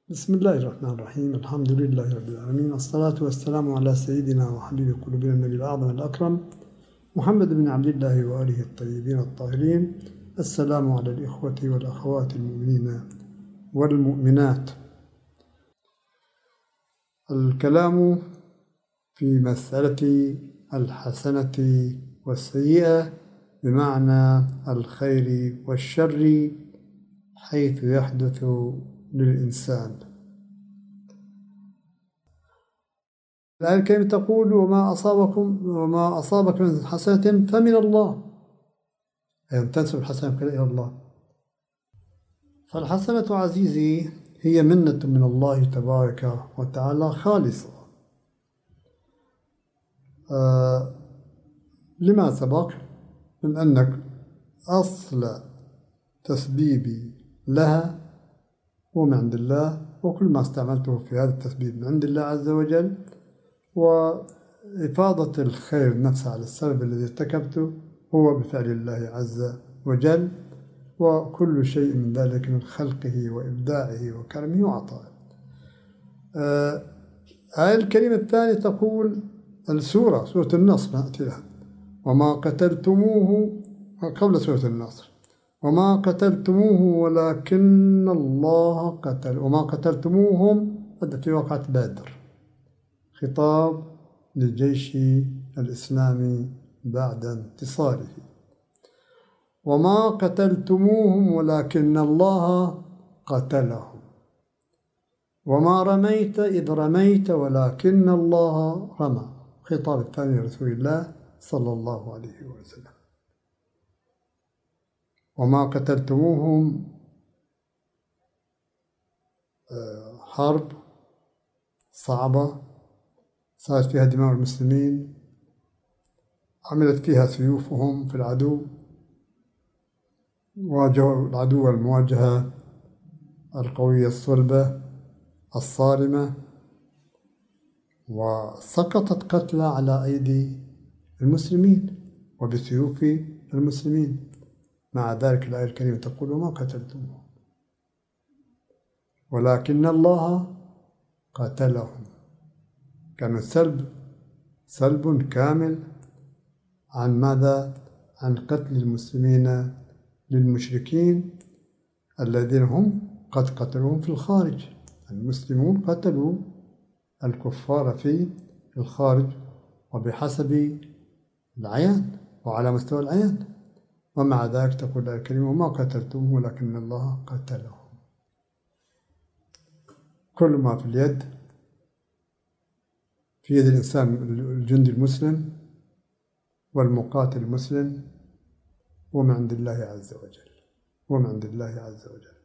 بسم الله الرحمن الرحيم. الحمد لله رب العالمين، الصلاة والسلام على سيدنا وحبيب قلوبنا النبي الأعظم الأكرم محمد بن عبد الله وآله الطيبين الطاهرين. السلام على الإخوة والأخوات المؤمنين والمؤمنات. الكلام في مسألة الحسنة والسيئة بمعنى الخير والشر حيث يحدث للإنسان. الآية الكريمة تقول: وما أصابك من حسنة فمن الله، أي أن تنسب الحسنة إلى الله. فالحسنة عزيزي هي منة من الله تبارك وتعالى خالصة. لما سبق من أنك أصل تسبيبي لها هو من عند الله، وكل ما استعملته في هذا التسبيب من عند الله عز وجل، وإفاضة الخير نفسه على السبب الذي ارتكبته هو بفعل الله عز وجل، وكل شيء من ذلك من خلقه وإبداعه وكرمه وعطائه. الآية الكريمة الثانية تقول: سورة النصر نأتي لها: وما قتلتموه، قبل سورة النصر: وما قتلتموه ولكن الله قتل، وما قتلتموهم في وقعة بدر، خطاب للجيش الإسلامي بعد انتصاره. وما قتلتموهم ولكن الله قتلهم، وما رميت إذ رميت ولكن الله رمى، خطاب الثاني لرسول الله صلى الله عليه وسلم. وما قتلتموهم حرب صعبة صارت فيها دماء المسلمين، عملت فيها سيوفهم في العدو، واجهوا العدو المواجهة القوية الصلبة الصارمة، وسقطت قتلى على أيدي المسلمين وبسيوف المسلمين. مع ذلك الآية الكريمة تقول: وما قتلتموه ولكن الله قتلهم. كان سلب كامل عن ماذا؟ عن قتل المسلمين للمشركين الذين هم قد قتلوهم في الخارج. المسلمون قتلوا الكفار في الخارج وبحسب العيان وعلى مستوى العيان، ومع ذلك تقول الآية الكريمة: وما قتلتم ولكن الله قتلهم. كل ما في اليد في يد الإنسان الجندي المسلم والمقاتل المسلم ومن عند الله عز وجل، ومن عند الله عز وجل.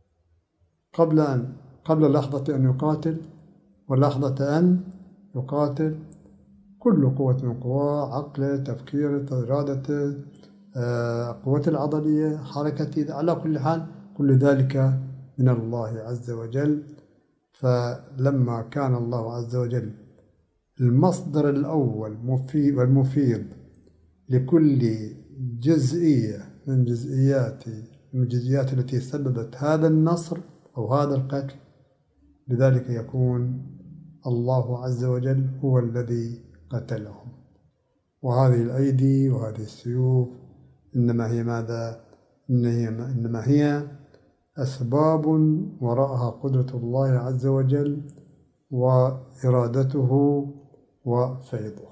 قبل لحظة أن يقاتل ولحظة أن يقاتل، كل قوة من قواه، عقله، تفكيره، إرادته، قوة العضلية، حركته، على كل حال كل ذلك من الله عز وجل. فلما كان الله عز وجل المصدر الأول والمفيد لكل جزئية من الجزئيات التي سببت هذا النصر أو هذا القتل، لذلك يكون الله عز وجل هو الذي قتلهم. وهذه الأيدي وهذه السيوف إنما هي ماذا؟ إنما هي أسباب وراءها قدرة الله عز وجل وإرادته وفيضه.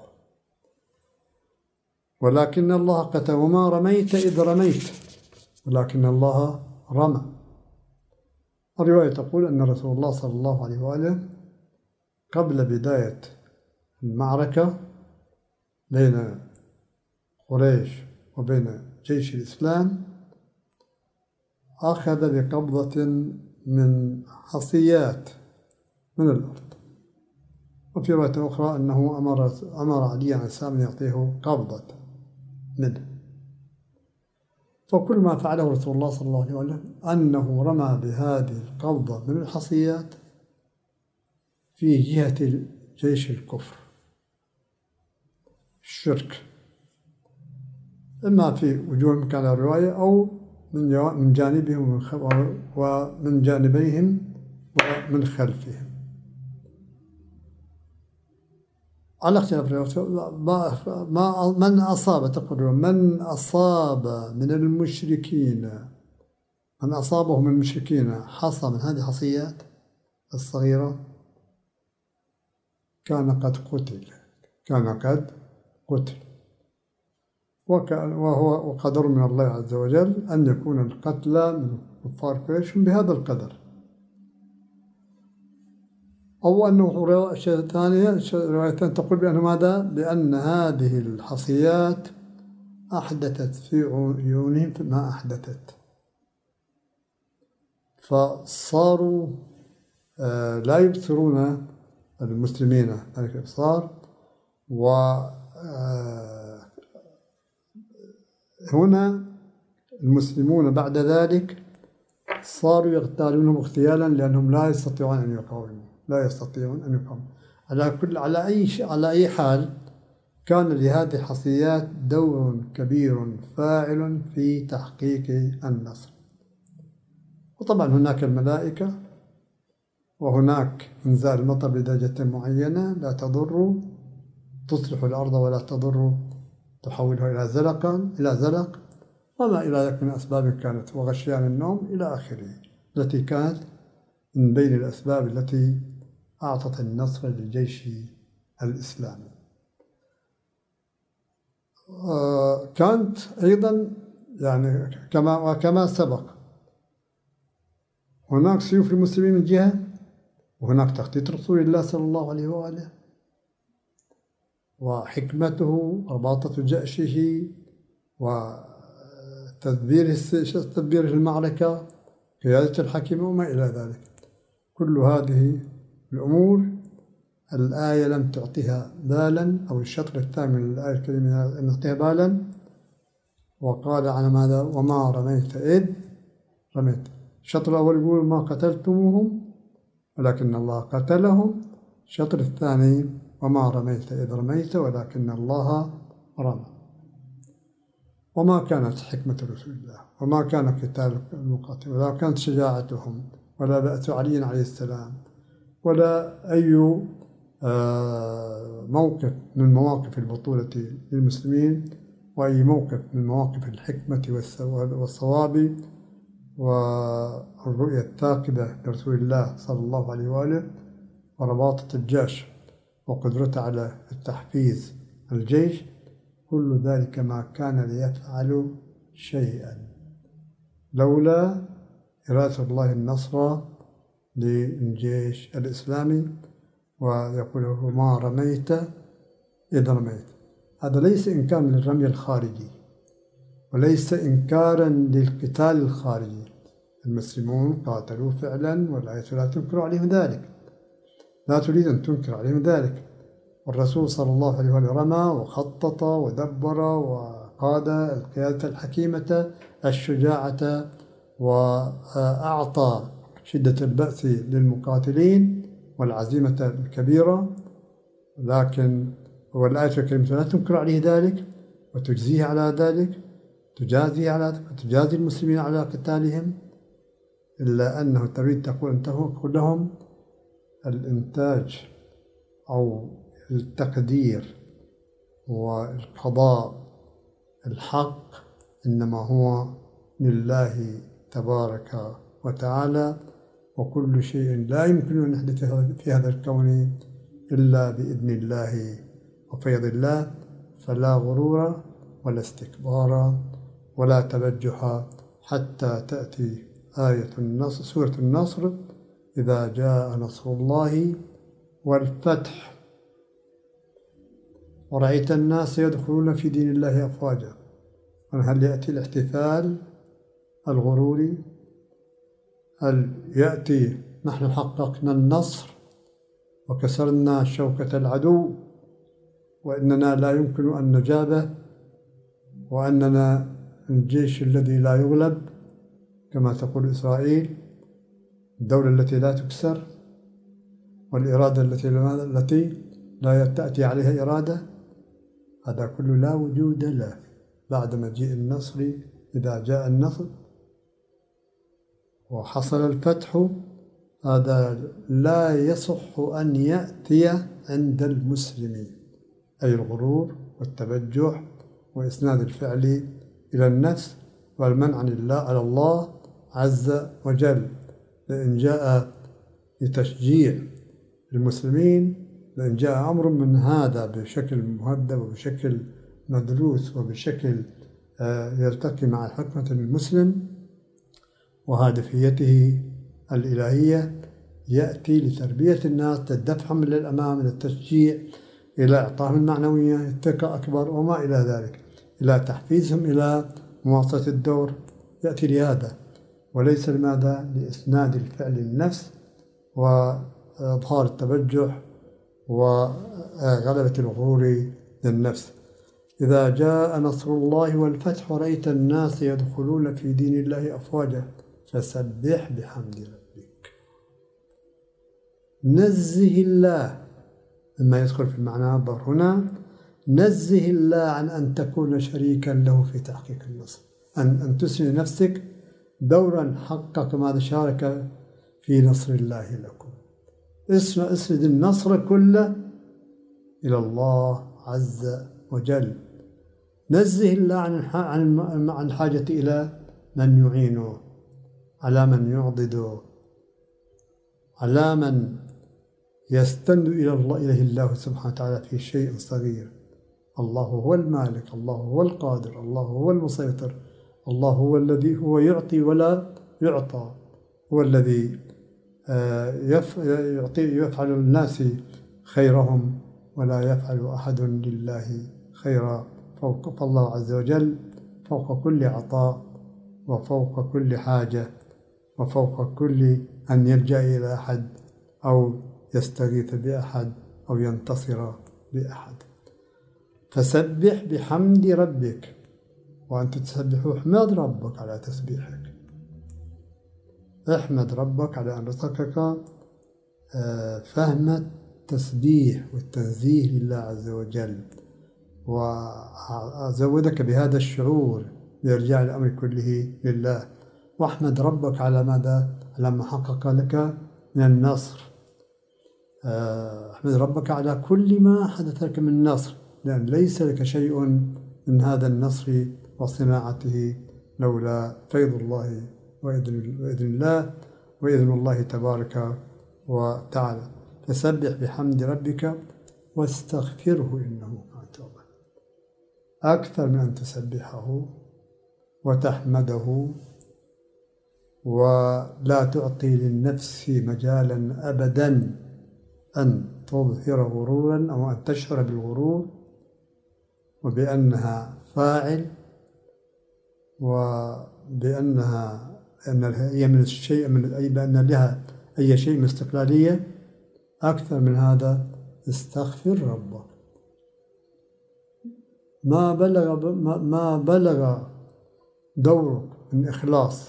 ولكن الله قتل. وما رميت إذ رميت ولكن الله رمى. الرواية تقول أن رسول الله صلى الله عليه وآله قبل بداية المعركة بين قريش وبين جيش الإسلام أخذ بقبضة من حصيات من الأرض. وفي رواية أخرى أنه أمر علي عليه السلام أن يعطيه قبضة منه. فكل ما فعله رسول الله صلى الله عليه وسلم أنه رمى بهذه القبضة من الحصيات في جهة جيش الكفر الشرك، إما في وجوههم كان الرواية أو من جانبهم ومن جانبيهم ومن خلفهم. على اختلاف من أصاب، تقولون من أصاب من المشركين، من أصابه من المشركين حصى من هذه الحصيات الصغيرة كان قد قتل، كان قد قتل. وهو قدر من الله عز وجل أن يكون القتلى من كفار قريش بهذا القدر. أو أنه رواية ثانية، رواية تقول بأنه ماذا؟ بأن هذه الحصيات أحدثت في عيونهم ما أحدثت، فصاروا لا يبصرون المسلمين ذلك الإبصار. وهنا المسلمون بعد ذلك صاروا يغتالونهم اغتيالا لأنهم لا يستطيعون أن يقاوموا، لا يستطيعون أن يقاوموا. على أي حال كان لهذه الحصيات دور كبير فاعل في تحقيق النصر. وطبعا هناك الملائكة، وهناك إنزال المطر بدرجة معينة لا تضر، تصلح الأرض ولا تضر، تحولها إلى زلق وما إلى ذلك من أسباب كانت، وغشيان النوم إلى آخره، التي كانت من بين الأسباب التي أعطت النصر للجيش الإسلامي. كانت أيضا يعني كما سبق هناك سيوف المسلمين من جهة، وهناك تخطيط رسول الله صلى الله عليه وآله وحكمته رباطة جأشه وتدبيره المعركة، قيادة الحكيم وما إلى ذلك. كل هذه الأمور الآية لم تعطيها بالا، أو الشطر الثامن من الآية الكريمة لم تعطيها بالا. وقال على ماذا؟ وما رميت إذ رميت. الشطر الأول يقول ما قتلتموهم ولكن الله قتلهم. الشطر الثاني وما رميت إذ رميت ولكن الله رمى. وما كانت حكمة رسول الله، وما كان قتال المقاتل، ولا كانت شجاعتهم، ولا بأس علي عليه السلام، ولا أي موقف من مواقف البطولة للمسلمين، وأي موقف من مواقف الحكمة والصواب والرؤية الثاقبة لرسول الله صلى الله عليه وآله، ورباطة الجيش وقدرته على التحفيز الجيش. كل ذلك ما كان ليفعل شيئا لولا إرادة الله النصر للجيش الإسلامي. ويقول ما رميت إذ رميت. هذا ليس إنكار للرمي الخارجي، وليس إنكارا للقتال الخارجي. المسلمون قاتلوا فعلا، والآية لا تنكر عليهم ذلك، لا تريد أن تنكر عليهم ذلك. والرسول صلى الله عليه وسلم رمى وخطط ودبر وقاد القيادة الحكيمة الشجاعة، وأعطى شدة البأس للمقاتلين والعزيمة الكبيرة. لكن والآية الكريمة لا تنكر عليه ذلك وتجزيه على ذلك، تجازي المسلمين على قتالهم، إلا أنه تريد تقول لهم الإنتاج أو التقدير والقضاء الحق إنما هو لله تبارك وتعالى، وكل شيء لا يمكن أن يحدث في هذا الكون إلا بإذن الله وفيض الله. فلا غرور ولا استكبار ولا تبجح حتى تأتي آية النصر، سورة النصر، إذا جاء نصر الله والفتح ورأيت الناس يدخلون في دين الله أفواجا. هل يأتي الاحتفال الغروري؟ هل يأتي نحن حققنا النصر وكسرنا شوكة العدو وإننا لا يمكن أن نجابه، وأننا الجيش الذي لا يغلب كما تقول إسرائيل، الدولة التي لا تكسر، والإرادة التي لا تأتي عليها إرادة؟ هذا كله لا وجود له بعد مجيء النصر. إذا جاء النصر وحصل الفتح هذا لا يصح أن يأتي عند المسلمين، أي الغرور والتبجح وإسناد الفعل إلى النفس والمنع على الله عز وجل. لأن جاء لتشجيع المسلمين، لأن جاء أمر من هذا بشكل مهذب وبشكل مدروس وبشكل يلتقي مع حكمة المسلم وهدفيته الإلهية، يأتي لتربية الناس، للدفعهم للأمام، للتشجيع، إلى إعطائهم المعنوية، الثقة أكبر وما إلى ذلك، إلى تحفيزهم إلى مواصلة الدور. يأتي لهذا وليس لماذا؟ لإسناد الفعل للنفس وإظهار التبجح وغلبة الغرور للنفس. إذا جاء نصر الله والفتح ورأيت الناس يدخلون في دين الله أفواجا فسبح بحمد ربك. نزه الله مما يدخل في المعنى الظاهر هنا، نزه الله عن أن تكون شريكا له في تحقيق النصر، أن تسند نفسك دورا حقك ماذا شارك في نصر الله لكم. اسند النصر كله إلى الله عز وجل. نزه الله عن الحاجة إلى من يعينه، على من يعضده، على من يستند إليه الله سبحانه وتعالى في شيء صغير. الله هو المالك، الله هو القادر، الله هو المسيطر، الله هو الذي هو يعطي ولا يعطى، هو الذي يفعل الناس خيرهم ولا يفعل أحد لله خيرا. فالله عز وجل فوق كل عطاء وفوق كل حاجة وفوق كل أن يلجأ إلى أحد أو يستغيث بأحد أو ينتصر بأحد. فسبح بحمد ربك، وأنت تسبح احمد ربك على تسبيحك، احمد ربك على أن رزقك فهم التسبيح والتنزيه لله عز وجل، وزودك بهذا الشعور بإرجاع الأمر كله لله. واحمد ربك على ماذا؟ على ما حقق لك من النصر. احمد ربك على كل ما حدث لك من النصر، لأن ليس لك شيء من هذا النصر وصناعته لولا فيض الله وإذن الله تبارك وتعالى. فسبح بحمد ربك واستغفره إنه كان توابا. أكثر من أن تسبحه وتحمده، ولا تعطي للنفس مجالا أبدا أن تظهر غرورا أو أن تشعر بالغرور وبأنها فاعل وبأنها هي من الشيء بأن لها أي شيء من استقلالية. أكثر من هذا استغفر ربك. ما بلغ دورك من إخلاص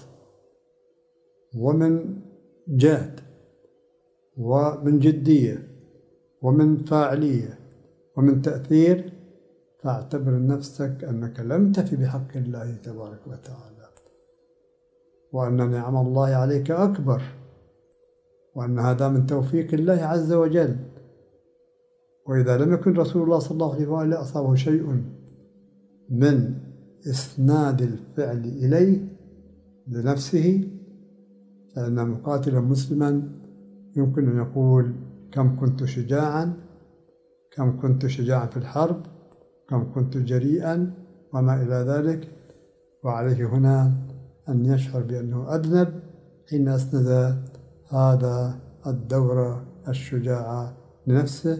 ومن جهد ومن جدية ومن فاعلية ومن تأثير، فاعتبر نفسك أنك لم تفي بحق الله تبارك وتعالى، وأن نعم الله عليك أكبر، وأن هذا من توفيق الله عز وجل. وإذا لم يكن رسول الله صلى الله عليه وآله أصابه شيء من إسناد الفعل إليه لنفسه، فإن مقاتلا مسلما يمكن أن يقول كم كنت شجاعا، كم كنت شجاعا في الحرب، كم كنت جريئا وما إلى ذلك. وعليه هنا أن يشعر بأنه أذنب حين أسند هذا الدور الشجاع لنفسه،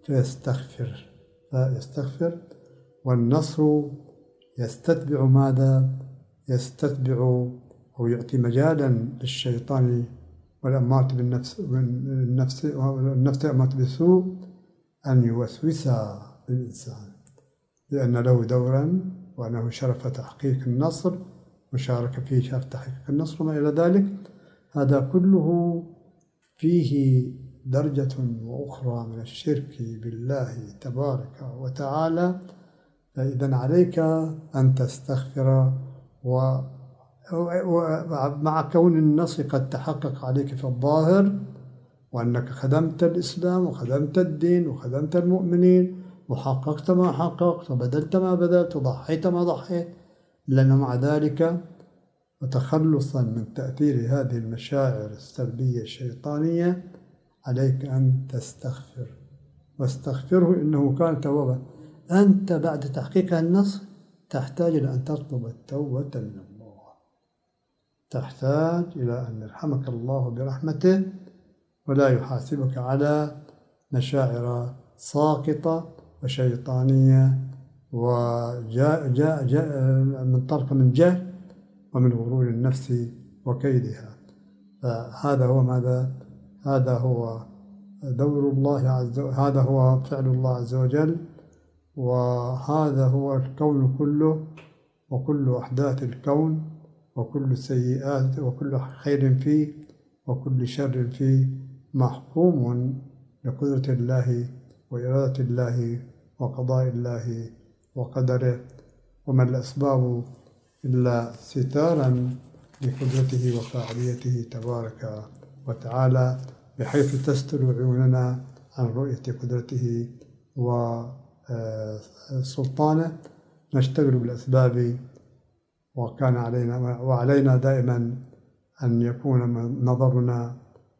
فيستغفر. والنصر يستتبع ماذا؟ يستتبع أو يعطي مجالا للشيطان والأمارة والنفس الأمارة بالسوء أن يوسوس للإنسان لأن له دورا وأنه شرف تحقيق النصر وشارك في شرف تحقيق النصر وما إلى ذلك. هذا كله فيه درجة وأخرى من الشرك بالله تبارك وتعالى. فإذا عليك أن تستغفر ومع كون النص قد تحقق عليك في الظاهر، وأنك خدمت الإسلام وخدمت الدين وخدمت المؤمنين وحققت ما حققت وبذلت ما بذلت وضحيت ما ضحيت، لأن مع ذلك وتخلصا من تأثير هذه المشاعر السلبية الشيطانية عليك أن تستغفر، واستغفره إنه كان توابا. أنت بعد تحقيق النص تحتاج إلى أن تطلب التوبة من الله، تحتاج إلى أن يرحمك الله برحمته ولا يحاسبك على مشاعر ساقطة وشيطانية منطلقة من جهل ومن غرور النفس وكيدها. فهذا هو ماذا؟ هذا هو دور الله عز وجل، هذا هو فعل الله عز وجل، وهذا هو الكون كله وكل أحداث الكون وكل سيئات وكل خير فيه وكل شر فيه محكوم بقدرة الله وإرادة الله وقضاء الله وقدره، وما الأسباب إلا ستارا لقدرته وفاعليته تبارك وتعالى، بحيث تستر عيوننا عن رؤية قدرته وسلطانه. نشتغل بالأسباب، وعلينا دائما أن يكون نظرنا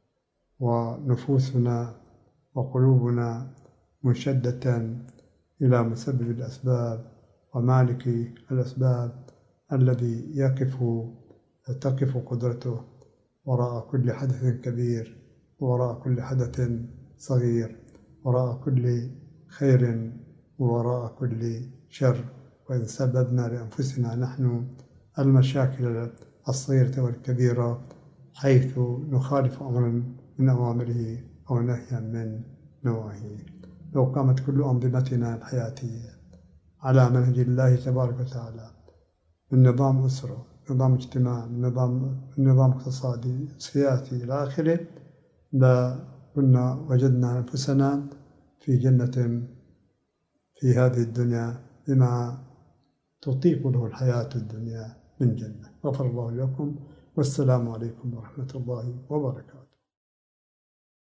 ونفوسنا وقلوبنا منشدة إلى مسبب الأسباب ومالك الأسباب الذي تقف قدرته وراء كل حدث كبير وراء كل حدث صغير، وراء كل خير وراء كل شر. وإن سببنا لأنفسنا نحن المشاكل الصغيرة والكبيرة حيث نخالف أمرا من أوامره أو نهيا من نواهيه. لو قامت كل أنظمتنا الحياتية على منهج الله تبارك وتعالى، من نظام أسرة، نظام اجتماع، نظام اقتصادي، سياسي إلى آخره، لكنا وجدنا أنفسنا في جنة في هذه الدنيا بما تطيق له الحياة الدنيا من جنة. غفر الله لكم، والسلام عليكم ورحمة الله وبركاته.